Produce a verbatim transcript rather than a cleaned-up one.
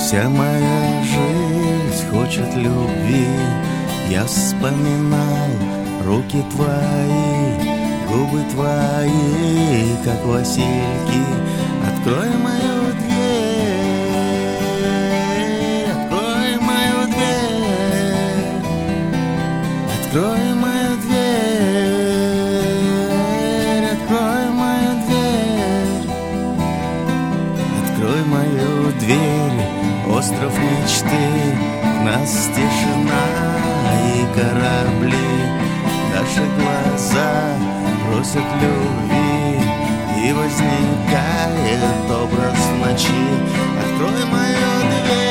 Вся моя жизнь хочет любви. Я вспоминал руки твои, губы твои, как васильки. Открой мою дверь, открой мою дверь, открой мою дверь, открой мою дверь, открой мою дверь. Остров мечты, в нас тишина и корабли. Наши глаза просят любви, и возникает образ ночи. Открой мою дверь.